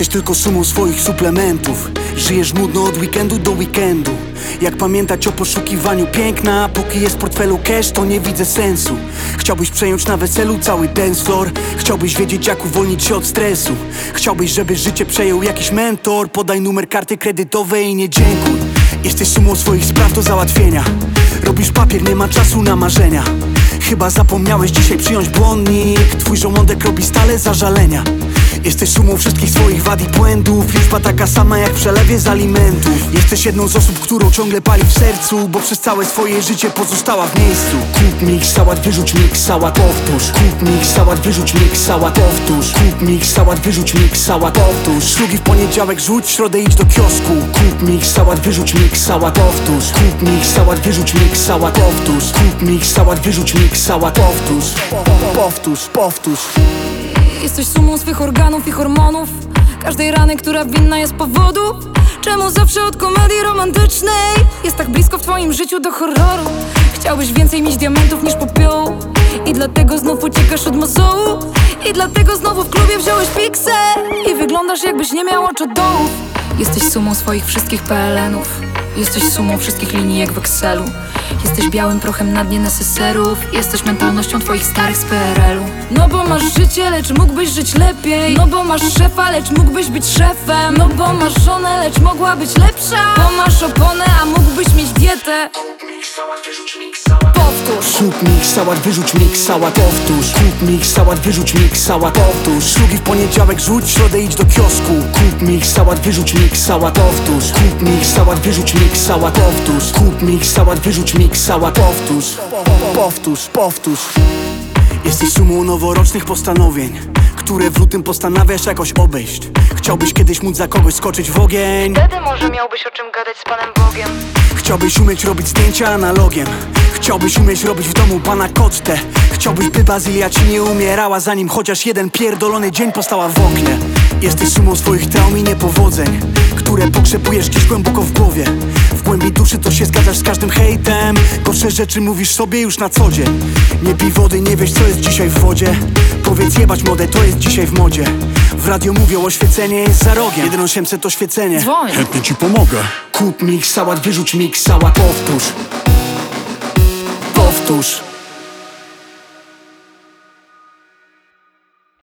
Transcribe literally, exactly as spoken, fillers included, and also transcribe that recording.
Jesteś tylko sumą swoich suplementów. Żyjesz nudno od weekendu do weekendu. Jak pamiętać o poszukiwaniu piękna? Póki jest w portfelu cash, to nie widzę sensu. Chciałbyś przejąć na weselu cały dance floor. Chciałbyś wiedzieć, jak uwolnić się od stresu. Chciałbyś, żeby życie przejął jakiś mentor. Podaj numer karty kredytowej i nie dziękuj. Jesteś sumą swoich spraw do załatwienia. Robisz papier, nie ma czasu na marzenia. Chyba zapomniałeś dzisiaj przyjąć błonnik. Twój żołądek robi stale zażalenia. Jesteś sumą wszystkich swoich wad i błędów. Liczba taka sama jak w przelewie z alimentów. Jesteś jedną z osób, którą ciągle pali w sercu, bo przez całe swoje życie pozostała w miejscu. Kup mix sałat, wyrzuć mix sałat, powtórz. Kup mix sałat, wyrzuć mix sałat, powtórz. Kup mix sałat, wyrzuć mix sałat, powtórz. Szlugi w poniedziałek rzuć, w środę idź do kiosku. Kup mix sałat, wyrzuć mix sałat, powtórz. Kup mix sałat, wyrzuć mix sałat, powtórz. Kup mix sałat, wyrzuć mix sałat, powtórz. Powtórz, powtórz. Jesteś sumą swych organów i hormonów. Każdej rany, która winna jest powodu. Czemu zawsze od komedii romantycznej jest tak blisko w twoim życiu do horroru? Chciałbyś więcej mieć diamentów niż popiołu. I dlatego znów uciekasz od mozołu. I dlatego znowu w klubie wziąłeś piksę. I wyglądasz jakbyś nie miał oczodołów. Jesteś sumą swoich wszystkich P L N ów. Jesteś sumą wszystkich linijek w Excelu. Jesteś białym prochem na dnie neseserów. Jesteś mentalnością twoich starych z P R L u. No bo masz życie, lecz mógłbyś żyć lepiej. No bo masz szefa, lecz mógłbyś być szefem. No bo masz żonę, lecz mogła być lepsza. Bo masz oponę, a mógłbyś mieć dietę. Powtórz. Kup mix sałat, wyrzuć mix sałat, powtórz. Kup mix sałat, wyrzuć mix sałat, powtórz. Szlugi w poniedziałek rzuć, w środę idź do kiosku. Kup mix sałat, wyrzuć mix sałat, powtórz. Kup mix sałat, wyrzuć mix sałat, powtórz. Kup mix sałat, wyrzuć mix sałat, powtórz. Powtórz, powtórz. Jesteś sumą noworocznych postanowień, które w lutym postanawiasz jakoś obejść. Chciałbyś kiedyś móc za kogoś skoczyć w ogień. Wtedy może miałbyś o czym gadać z Panem Bogiem. Chciałbyś umieć robić zdjęcia analogiem. Chciałbyś umieć robić w domu pana kocztę. Chciałbyś, by Bazylia ci nie umierała, zanim chociaż jeden pierdolony dzień postała w oknie. Jesteś sumą swoich traum i niepowodzeń, które pokrzepujesz gdzieś głęboko w głowie. W głębi duszy to się zgadzasz z każdym hejtem. Gorsze rzeczy mówisz sobie już na co dzień. Nie pij wody, nie wiesz co jest dzisiaj w wodzie. Powiedz jebać modę, to jest dzisiaj w modzie. W radio mówią, oświecenie jest za rogiem. jeden osiemset to świecenie. Dzwoń. Chętnie ci pomogę. Kup mix sałat, wyrzuć mix sałat, powtórz. Powtórz.